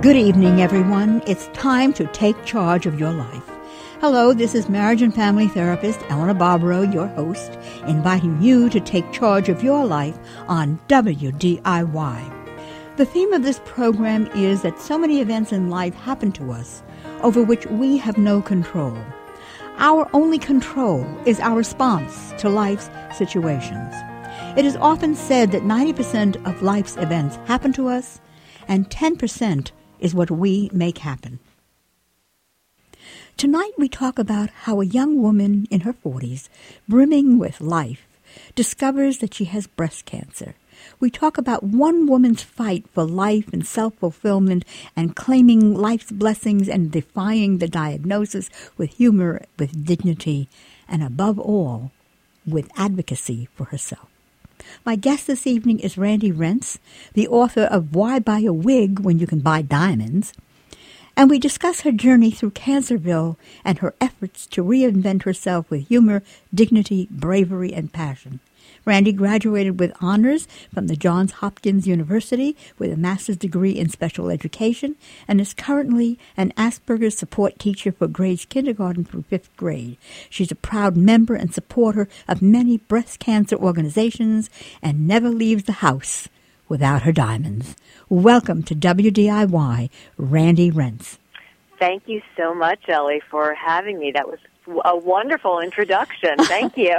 Good evening, everyone. It's time to take charge of your life. Hello, this is marriage and family therapist Eleanor Barbaro, your host, inviting you to take charge of your life on WDIY. The theme of this program is that so many events in life happen to us over which we have no control. Our only control is our response to life's situations. It is often said that 90% of life's events happen to us, and 10% is what we make happen. Tonight we talk about how a young woman in her 40s, brimming with life, discovers that she has breast cancer. We talk about one woman's fight for life and self-fulfillment and claiming life's blessings and defying the diagnosis with humor, with dignity, and above all, with advocacy for herself. My guest this evening is Randi Rentz, the author of Why Buy a Wig When You Can Buy Diamonds? And we discuss her journey through Cancerville and her efforts to reinvent herself with humor, dignity, bravery, and passion. Randi graduated with honors from the Johns Hopkins University with a master's degree in special education and is currently an Asperger's support teacher for grades kindergarten through 5th grade. She's a proud member and supporter of many breast cancer organizations and never leaves the house without her diamonds. Welcome to WDIY, Randi Rentz. Thank you so much, Ellie, for having me. That was a wonderful introduction. Thank you.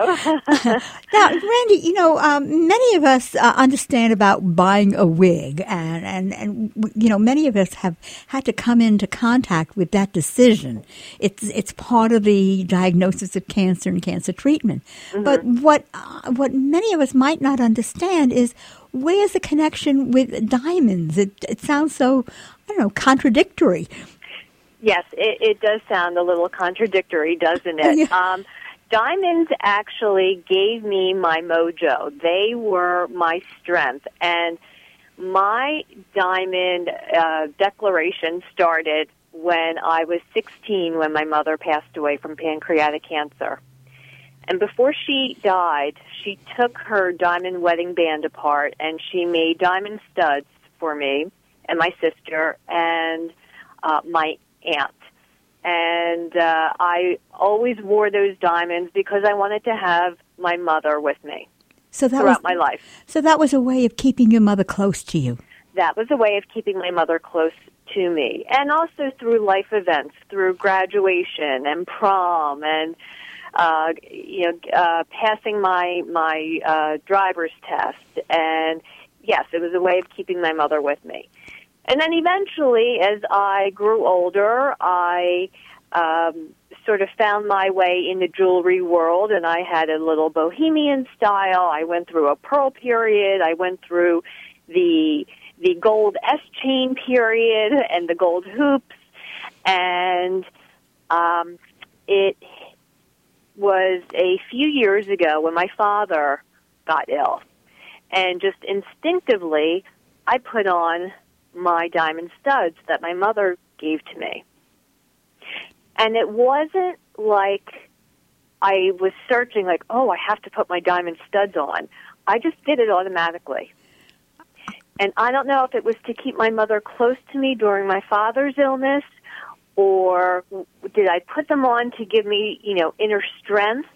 Now, Randi, many of us understand about buying a wig, and many of us have had to come into contact with that decision. It's part of the diagnosis of cancer and cancer treatment. Mm-hmm. But what many of us might not understand is where's the connection with diamonds? It sounds so, contradictory. Yes, it does sound a little contradictory, doesn't it? Yeah. Diamonds actually gave me my mojo. They were my strength. And my diamond declaration started when I was 16, when my mother passed away from pancreatic cancer. And before she died, she took her diamond wedding band apart, and she made diamond studs for me and my sister and my aunt. And I always wore those diamonds because I wanted to have my mother with me throughout my life. So that was a way of keeping your mother close to you. That was a way of keeping my mother close to me. And also through life events, through graduation and prom and passing my driver's test. And yes, it was a way of keeping my mother with me. And then eventually, as I grew older, I sort of found my way in the jewelry world, and I had a little bohemian style. I went through a pearl period. I went through the gold S-chain period and the gold hoops. And it was a few years ago when my father got ill. And just instinctively, I put on my diamond studs that my mother gave to me. And it wasn't like I was searching like, I have to put my diamond studs on. I just did it automatically. And I don't know if it was to keep my mother close to me during my father's illness, or did I put them on to give me, inner strength?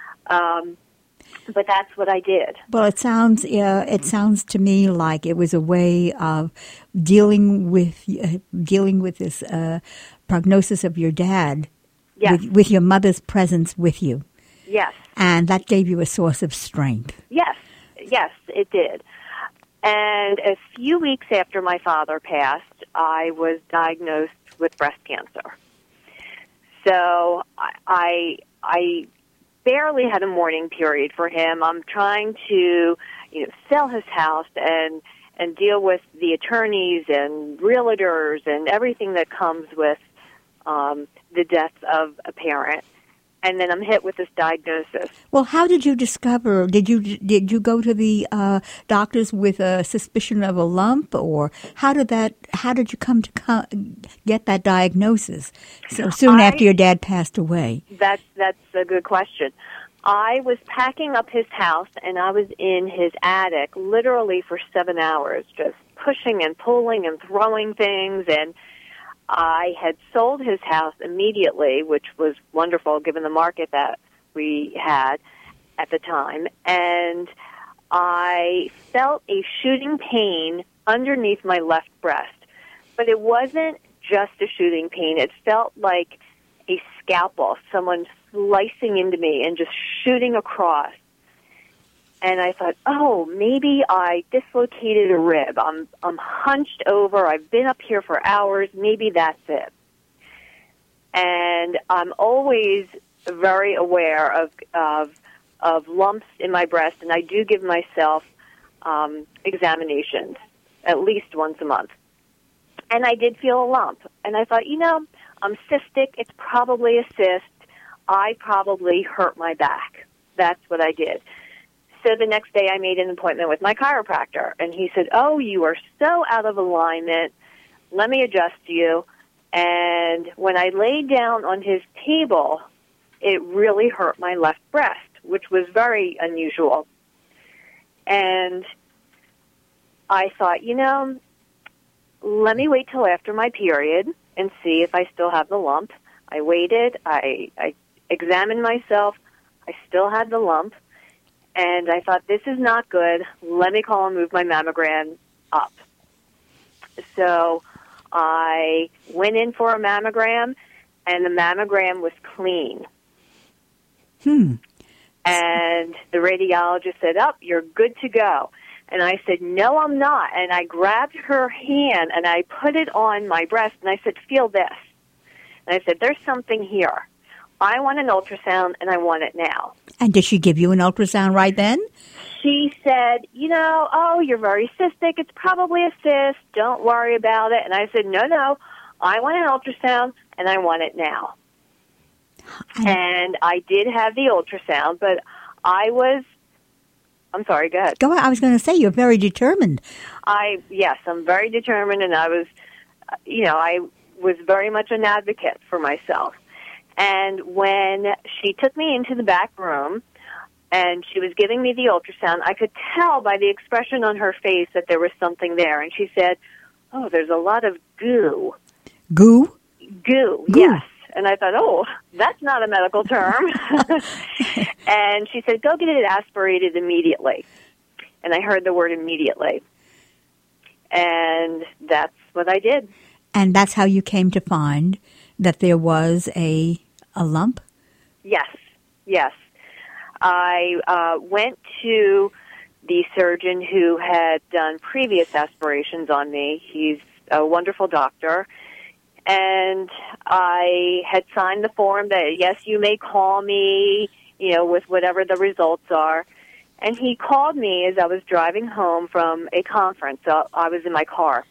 But that's what I did. Well, it sounds to me like it was a way of dealing with this prognosis of your dad. Yes. with your mother's presence with you. Yes. And that gave you a source of strength. Yes, it did. And a few weeks after my father passed, I was diagnosed with breast cancer. So I barely had a mourning period for him. I'm trying to, sell his house and deal with the attorneys and realtors and everything that comes with the death of a parent. And then I'm hit with this diagnosis. Well, how did you discover? Did you go to the doctors with a suspicion of a lump, or how did you come to get that diagnosis so soon after your dad passed away? That's a good question. I was packing up his house, and I was in his attic literally for 7 hours, just pushing and pulling and throwing things, and I had sold his house immediately, which was wonderful given the market that we had at the time, and I felt a shooting pain underneath my left breast, but it wasn't just a shooting pain. It felt like a scalpel, someone slicing into me and just shooting across. And I thought, oh, maybe I dislocated a rib. I'm hunched over. I've been up here for hours. Maybe that's it. And I'm always very aware of lumps in my breast, and I do give myself examinations at least once a month. And I did feel a lump. And I thought, I'm cystic. It's probably a cyst. I probably hurt my back. That's what I did. So the next day I made an appointment with my chiropractor, and he said, oh, you are so out of alignment. Let me adjust you. And when I laid down on his table, it really hurt my left breast, which was very unusual. And I thought, let me wait till after my period and see if I still have the lump. I waited. I examined myself. I still had the lump. And I thought, this is not good. Let me call and move my mammogram up. So I went in for a mammogram, and the mammogram was clean. And the radiologist said, you're good to go. And I said, no, I'm not. And I grabbed her hand, and I put it on my breast, and I said, feel this. And I said, there's something here. I want an ultrasound, and I want it now. And did she give you an ultrasound right then? She said, you're very cystic. It's probably a cyst. Don't worry about it. And I said, no, I want an ultrasound, and I want it now. And I did have the ultrasound, but I'm sorry, go ahead. Go ahead. I was going to say, you're very determined. Yes, I'm very determined, and I was very much an advocate for myself. And when she took me into the back room and she was giving me the ultrasound, I could tell by the expression on her face that there was something there. And she said, oh, there's a lot of goo. Goo? Goo, yes. And I thought, oh, that's not a medical term. And she said, go get it aspirated immediately. And I heard the word immediately. And that's what I did. And that's how you came to find that there was a lump? Yes. I went to the surgeon who had done previous aspirations on me. He's a wonderful doctor. And I had signed the form that, yes, you may call me, with whatever the results are. And he called me as I was driving home from a conference. So I was in my car.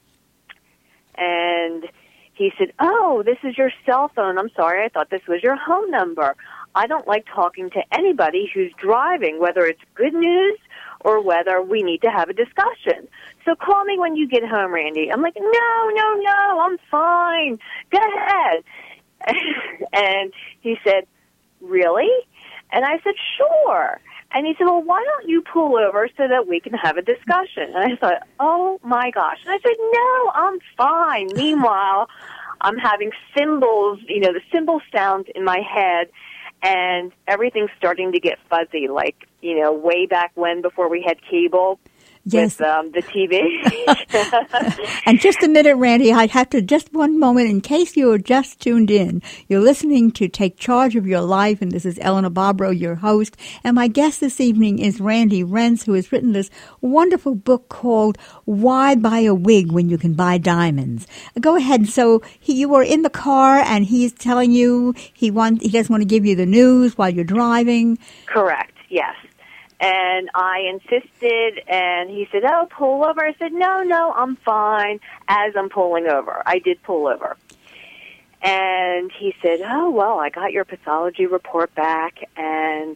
And he said, oh, this is your cell phone. I'm sorry, I thought this was your home number. I don't like talking to anybody who's driving, whether it's good news or whether we need to have a discussion. So call me when you get home, Randy. I'm like, no, I'm fine. Go ahead. And he said, really? And I said, sure. And he said, well, why don't you pull over so that we can have a discussion? And I thought, oh, my gosh. And I said, no, I'm fine. Meanwhile, I'm having cymbals, the cymbal sound in my head, and everything's starting to get fuzzy, like, way back when, before we had cable. Yes. With the TV. And just a minute, Randy, I'd have to, just one moment, in case you are just tuned in. You're listening to Take Charge of Your Life, and this is Eleanor Bobrow, your host. And my guest this evening is Randy Rentz, who has written this wonderful book called Why Buy a Wig When You Can Buy Diamonds? Go ahead. So you were in the car, and he's telling you he doesn't want to give you the news while you're driving. Correct, yes. And I insisted, and he said, oh, pull over. I said, no, I'm fine, as I'm pulling over. I did pull over. And he said, oh, well, I got your pathology report back, and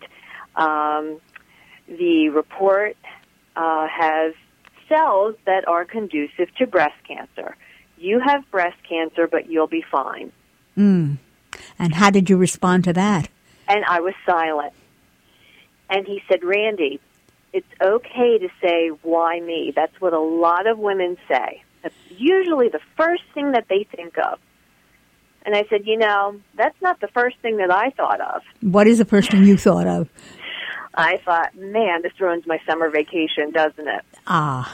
the report has cells that are conducive to breast cancer. You have breast cancer, but you'll be fine. And how did you respond to that? And I was silent. And he said, Randy, it's okay to say, why me? That's what a lot of women say. That's usually the first thing that they think of. And I said, that's not the first thing that I thought of. What is the first thing you thought of? I thought, man, this ruins my summer vacation, doesn't it? Ah.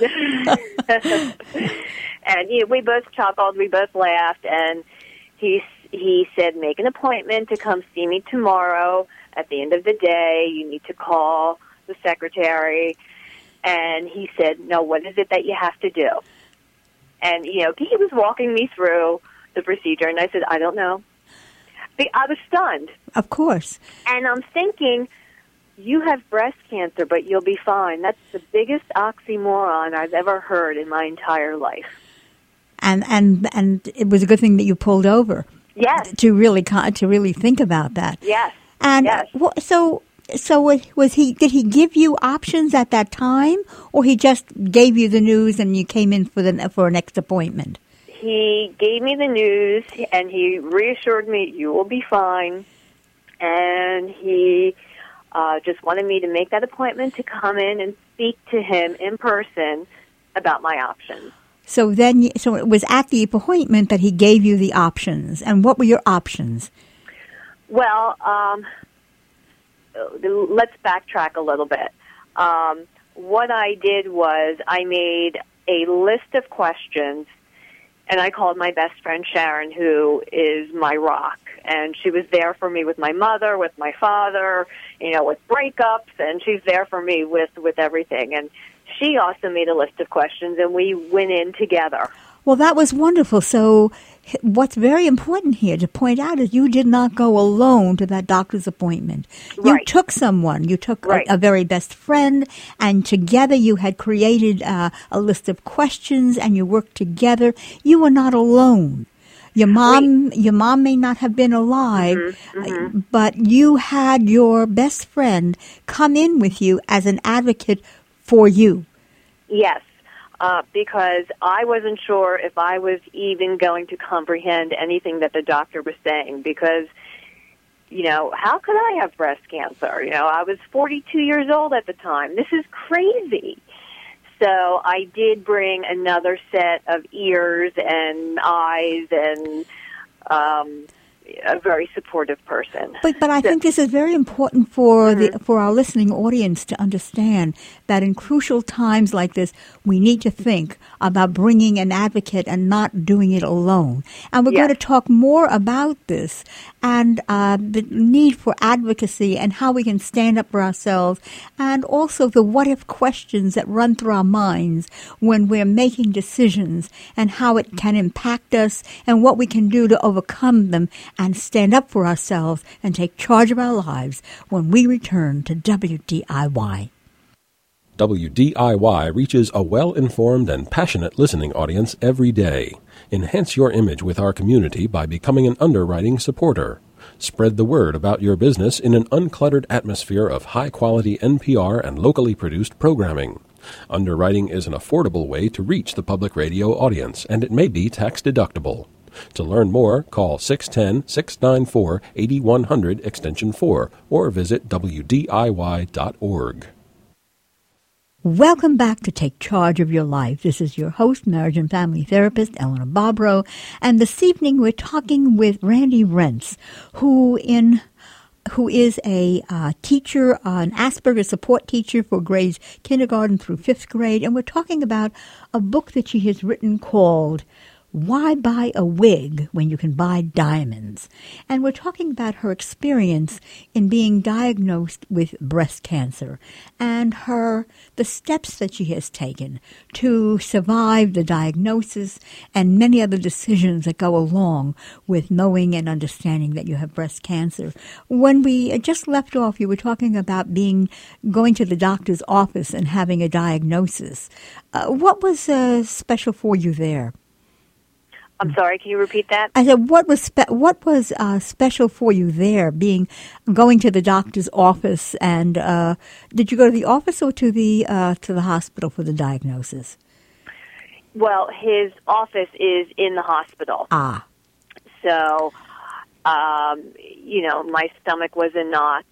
And we both chuckled, we both laughed, and he said, make an appointment to come see me tomorrow. At the end of the day, you need to call the secretary. And he said, no, what is it that you have to do? And, he was walking me through the procedure, and I said, I don't know. I was stunned. Of course. And I'm thinking, you have breast cancer, but you'll be fine. That's the biggest oxymoron I've ever heard in my entire life. And it was a good thing that you pulled over. Yes. To really think about that. Yes. And yes. So was he? Did he give you options at that time, or he just gave you the news and you came in for a next appointment? He gave me the news and he reassured me you will be fine, and he just wanted me to make that appointment to come in and speak to him in person about my options. So it was at the appointment that he gave you the options. And what were your options? Well, let's backtrack a little bit. What I did was I made a list of questions, and I called my best friend Sharon, who is my rock. And she was there for me with my mother, with my father, with breakups, and she's there for me with everything. And she also made a list of questions, and we went in together. Well, that was wonderful. So what's very important here to point out is you did not go alone to that doctor's appointment. You Right. took someone. You took Right. a very best friend, and together you had created a list of questions, and you worked together. You were not alone. Your mom may not have been alive, but you had your best friend come in with you as an advocate for you. Yes, because I wasn't sure if I was even going to comprehend anything that the doctor was saying, because, how could I have breast cancer? I was 42 years old at the time. This is crazy. So I did bring another set of ears and eyes and a very supportive person. But I think this is very important for for our listening audience to understand that in crucial times like this, we need to think about bringing an advocate and not doing it alone. And we're going to talk more about this and the need for advocacy and how we can stand up for ourselves, and also the what-if questions that run through our minds when we're making decisions and how it can impact us and what we can do to overcome them and stand up for ourselves and take charge of our lives when we return to WDIY. WDIY reaches a well-informed and passionate listening audience every day. Enhance your image with our community by becoming an underwriting supporter. Spread the word about your business in an uncluttered atmosphere of high-quality NPR and locally produced programming. Underwriting is an affordable way to reach the public radio audience, and it may be tax-deductible. To learn more, call 610-694-8100 Extension 4 or visit WDIY.org. Welcome back to Take Charge of Your Life. This is your host, marriage and family therapist, Eleanor Bobrow, and this evening we're talking with Randy Rentz, who is a teacher, an Asperger's support teacher for grades kindergarten through 5th grade, and we're talking about a book that she has written called Why Buy a Wig When You Can Buy Diamonds? And we're talking about her experience in being diagnosed with breast cancer and the steps that she has taken to survive the diagnosis and many other decisions that go along with knowing and understanding that you have breast cancer. When we just left off, you were talking about going to the doctor's office and having a diagnosis. What was special for you there? I'm sorry, can you repeat that? I said, what was special for you there, going to the doctor's office, and did you go to the office or to the hospital for the diagnosis? Well, his office is in the hospital. Ah. So, my stomach was in knots,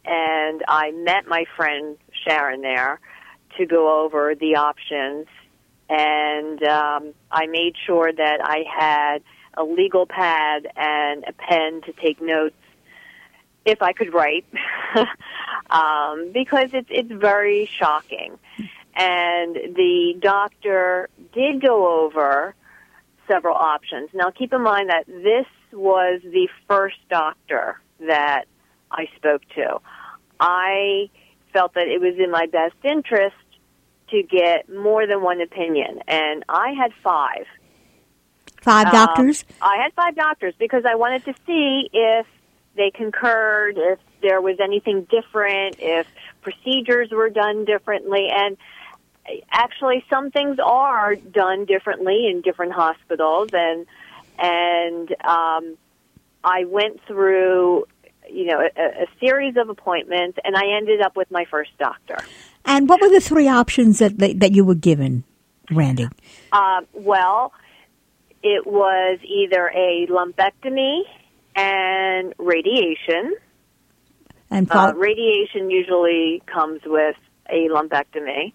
and I met my friend Sharon there to go over the options, and I made sure that I had a legal pad and a pen to take notes if I could write, because it's very shocking. And the doctor did go over several options. Now, keep in mind that this was the first doctor that I spoke to. I felt that it was in my best interest to get more than one opinion, and I had 5. 5 doctors? I had 5 doctors because I wanted to see if they concurred, if there was anything different, if procedures were done differently. And actually, some things are done differently in different hospitals. And I went through, a series of appointments, and I ended up with my first doctor. And what were the 3 options that you were given, Randy? Well, it was either a lumpectomy and radiation. And radiation usually comes with a lumpectomy.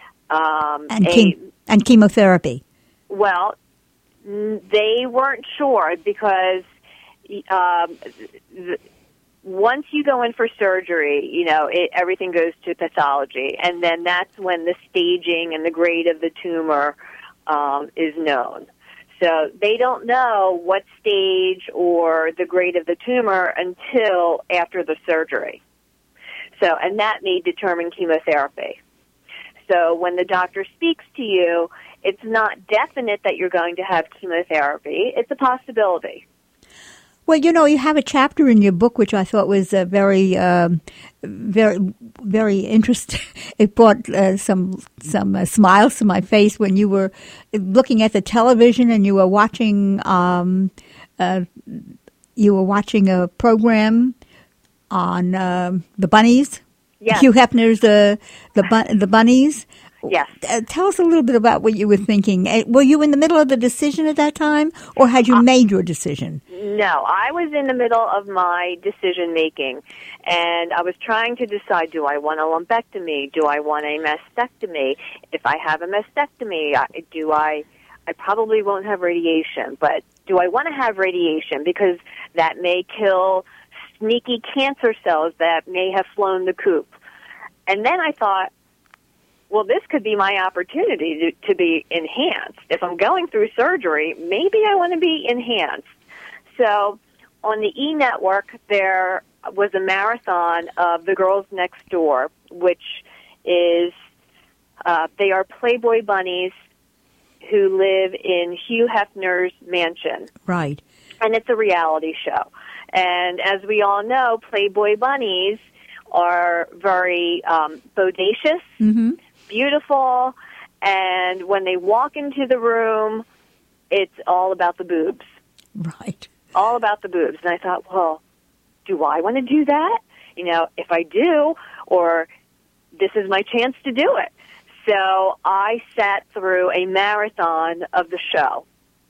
And chemotherapy. Well, they weren't sure because once you go in for surgery, everything goes to pathology, and then that's when the staging and the grade of the tumor is known. So they don't know what stage or the grade of the tumor until after the surgery. So, and that may determine chemotherapy. So when the doctor speaks to you, it's not definite that you're going to have chemotherapy. It's a possibility. Well, you have a chapter in your book which I thought was very, very interesting. It brought some smiles to my face when you were looking at the television and you were watching a program on the bunnies. Yes. Hugh Hefner's the bunnies. Yes. Tell us a little bit about what you were thinking. Were you in the middle of the decision at that time, or had you made your decision? No, I was in the middle of my decision-making, and I was trying to decide, do I want a lumpectomy? Do I want a mastectomy? If I have a mastectomy, I probably won't have radiation, but do I want to have radiation? Because that may kill sneaky cancer cells that may have flown the coop. And then I thought, well, this could be my opportunity to be enhanced. If I'm going through surgery, maybe I want to be enhanced. So on the E! Network, there was a marathon of The Girls Next Door, which is, they are Playboy bunnies who live in Hugh Hefner's mansion. Right. And it's a reality show. And as we all know, Playboy bunnies are very bodacious, beautiful, and when they walk into the room, it's all about the boobs. Right. All about the boobs. And I thought, well, do I want to do that? If I do, or this is my chance to do it. So I sat through a marathon of the show,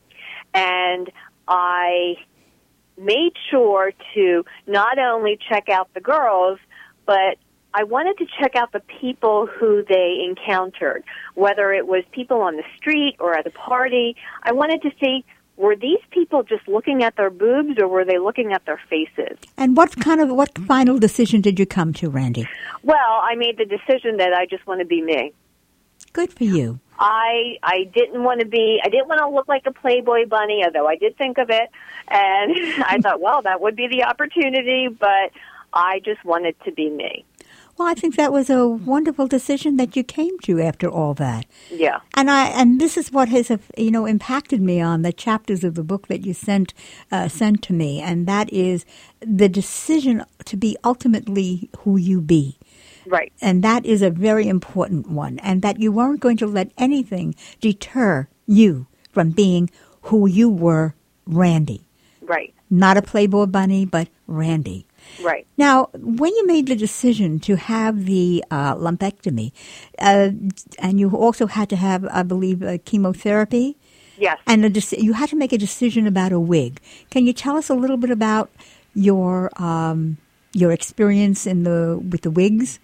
and I made sure to not only check out the girls, but I wanted to check out the people who they encountered, whether it was people on the street or at a party. I wanted to see, were these people just looking at their boobs or were they looking at their faces? And what final decision did you come to, Randy? Well, I made the decision that I just want to be me. Good for you. I didn't want to look like a Playboy bunny, although I did think of it. And I thought, well, that would be the opportunity, but I just wanted to be me. Well, I think that was a wonderful decision that you came to after all that. Yeah. And this is what has impacted me on the chapters of the book that you sent to me, and that is the decision to be ultimately who you be. Right. And that is a very important one, and that you weren't going to let anything deter you from being who you were, Randy. Right. Not a Playboy bunny, but Randy. Right. Now, when you made the decision to have the lumpectomy, and you also had to have, I believe, chemotherapy. Yes. And you had to make a decision about a wig. Can you tell us a little bit about your your experience with the wigs?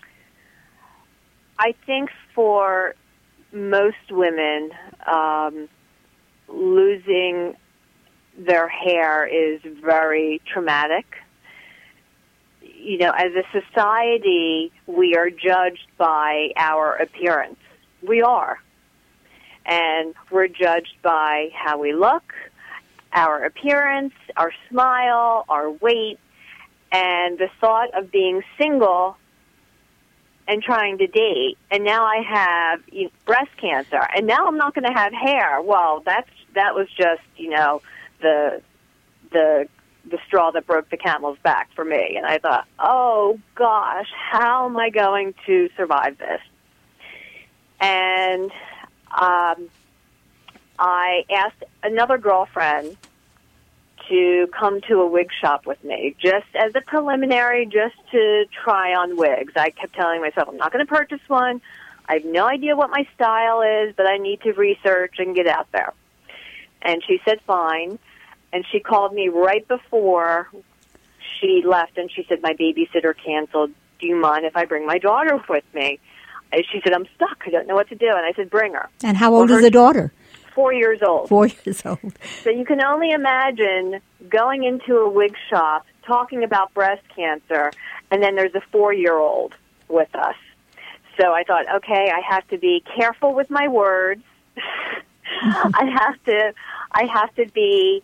I think for most women, losing their hair is very traumatic. You know, as a society, we are judged by our appearance. We are. And we're judged by how we look, our appearance, our smile, our weight, and the thought of being single and trying to date. And now I have breast cancer, and now I'm not going to have hair. Well, that was just, the straw that broke the camel's back for me. And I thought, oh gosh, how am I going to survive this? And I asked another girlfriend to come to a wig shop with me, just as a preliminary, just to try on wigs. I kept telling myself, I'm not going to purchase one. I have no idea what my style is, but I need to research and get out there. And she said, fine. And she called me right before she left, and she said, my babysitter canceled. Do you mind if I bring my daughter with me? And she said, I'm stuck. I don't know what to do. And I said, bring her. And how old is the daughter? 4 years old. 4 years old. So you can only imagine going into a wig shop, talking about breast cancer, and then there's a 4-year-old with us. So I thought, okay, I have to be careful with my words. I have to be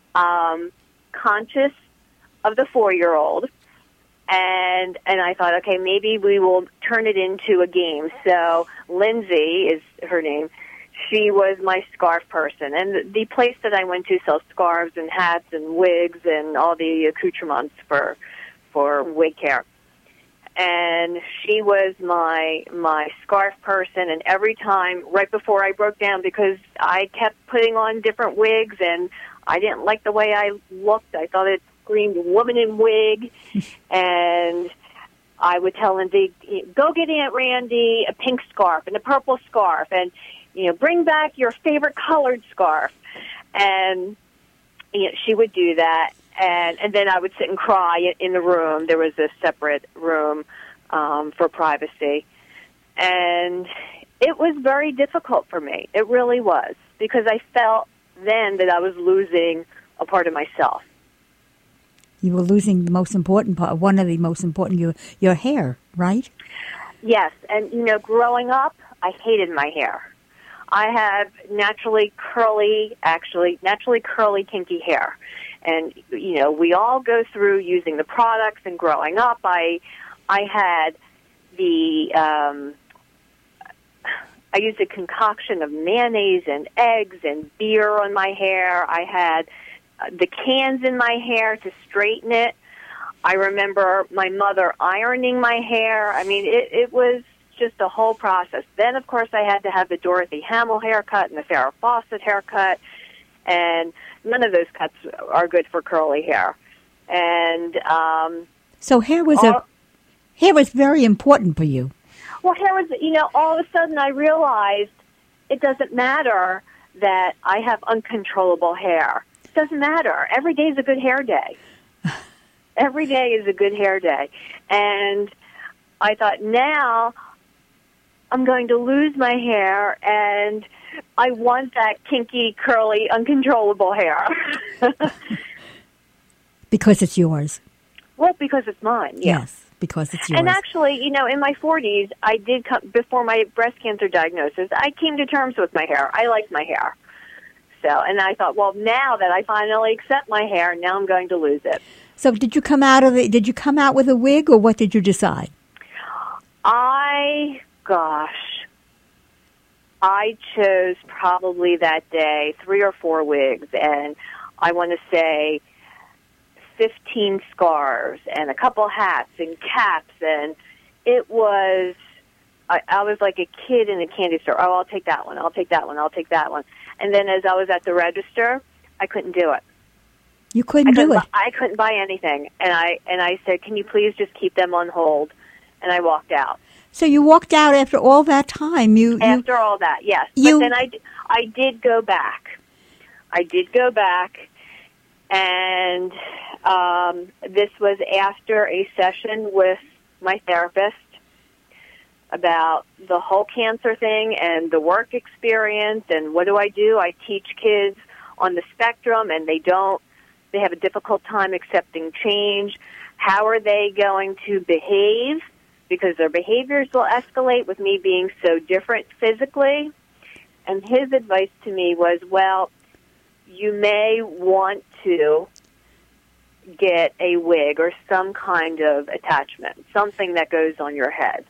conscious of the 4-year-old. And I thought, okay, maybe we will turn it into a game. So Lindsay is her name. She was my scarf person. And the place that I went to sells scarves and hats and wigs and all the accoutrements for wig care. And she was my scarf person, and every time, right before I broke down, because I kept putting on different wigs, and I didn't like the way I looked. I thought it screamed woman in wig, and I would tell Lindsay, go get Aunt Randy a pink scarf and a purple scarf, and bring back your favorite colored scarf. And she would do that. And then I would sit and cry in the room. There was a separate room for privacy. And it was very difficult for me. It really was. Because I felt then that I was losing a part of myself. You were losing the most important part, one of the most important, your hair, right? Yes. And, growing up, I hated my hair. I have naturally curly, kinky hair. And, we all go through using the products, and growing up, I had I used a concoction of mayonnaise and eggs and beer on my hair. I had the cans in my hair to straighten it. I remember my mother ironing my hair. I mean, it was just a whole process. Then, of course, I had to have the Dorothy Hamill haircut and the Farrah Fawcett haircut, and none of those cuts are good for curly hair. And so hair was very important for you. Well, hair was, all of a sudden I realized it doesn't matter that I have uncontrollable hair. It doesn't matter. Every day is a good hair day. Every day is a good hair day. And I thought, now I'm going to lose my hair, and I want that kinky, curly, uncontrollable hair. Because it's yours. Well, because it's mine, yeah. Yes, because it's yours. And actually, in my 40s, I did come, before my breast cancer diagnosis, I came to terms with my hair. I liked my hair. So, and I thought, well, now that I finally accept my hair, now I'm going to lose it. So did you come out with a wig, or what did you decide? I chose probably that day 3 or 4 wigs, and I want to say 15 scarves and a couple hats and caps, and it was, I was like a kid in a candy store. Oh, I'll take that one, I'll take that one, I'll take that one. And then as I was at the register, I couldn't do it. You couldn't do it? I couldn't buy anything. And I said, can you please just keep them on hold? And I walked out. So you walked out after all that time? After all that, yes. But then I did go back. I did go back, And this was after a session with my therapist about the whole cancer thing and the work experience and what do. I teach kids on the spectrum, and they have a difficult time accepting change. How are they going to behave? Because their behaviors will escalate with me being so different physically. And his advice to me was, well, you may want to get a wig or some kind of attachment, something that goes on your head,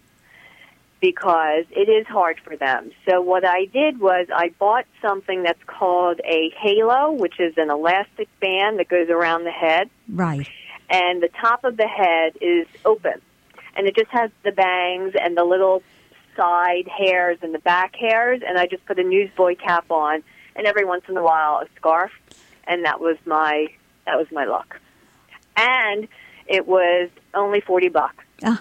because it is hard for them. So what I did was I bought something that's called a halo, which is an elastic band that goes around the head. Right. And the top of the head is open. And it just has the bangs and the little side hairs and the back hairs. And I just put a newsboy cap on, and every once in a while a scarf. And that was my look. And it was only $40.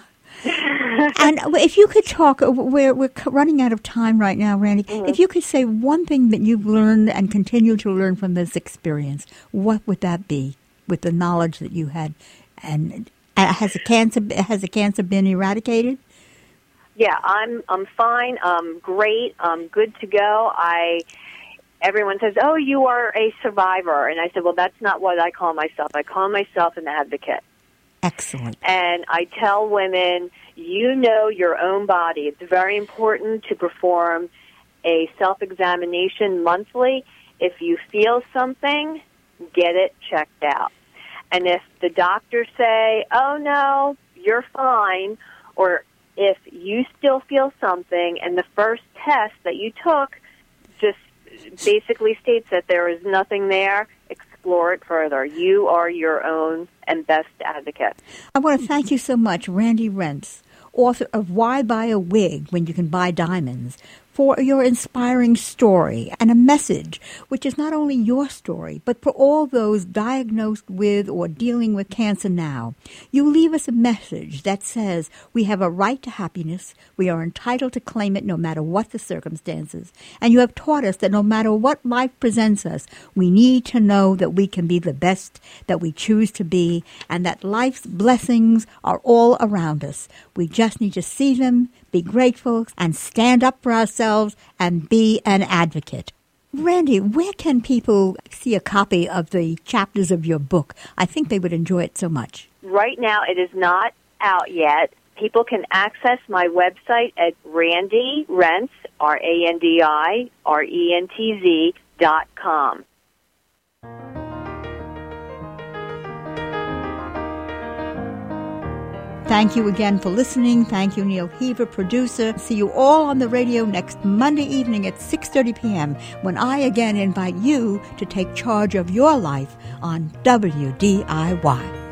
And if you could talk, we're running out of time right now, Randy. Mm-hmm. If you could say one thing that you've learned and continue to learn from this experience, what would that be with the knowledge that you had? And has the cancer been eradicated? Yeah, I'm fine. I'm great. I'm good to go. Everyone says, "Oh, you are a survivor," and I said, "Well, that's not what I call myself. I call myself an advocate." Excellent. And I tell women, you know your own body. It's very important to perform a self-examination monthly. If you feel something, get it checked out. And if the doctors say, oh, no, you're fine, or if you still feel something and the first test that you took just basically states that there is nothing there, explore it further. You are your own and best advocate. I want to thank you so much, Randi Rentz, author of Why Buy a Wig When You Can Buy Diamonds, for your inspiring story and a message which is not only your story, but for all those diagnosed with or dealing with cancer now. You leave us a message that says we have a right to happiness, we are entitled to claim it no matter what the circumstances, and you have taught us that no matter what life presents us, we need to know that we can be the best that we choose to be, and that life's blessings are all around us. We just need to see them, be grateful, and stand up for ourselves and be an advocate. Randi, where can people see a copy of the chapters of your book? I think they would enjoy it so much. Right now, it is not out yet. People can access my website at Randi Rentz, RandiRentz.com. Thank you again for listening. Thank you, Neil Heaver, producer. See you all on the radio next Monday evening at 6:30 p.m. when I again invite you to take charge of your life on WDIY.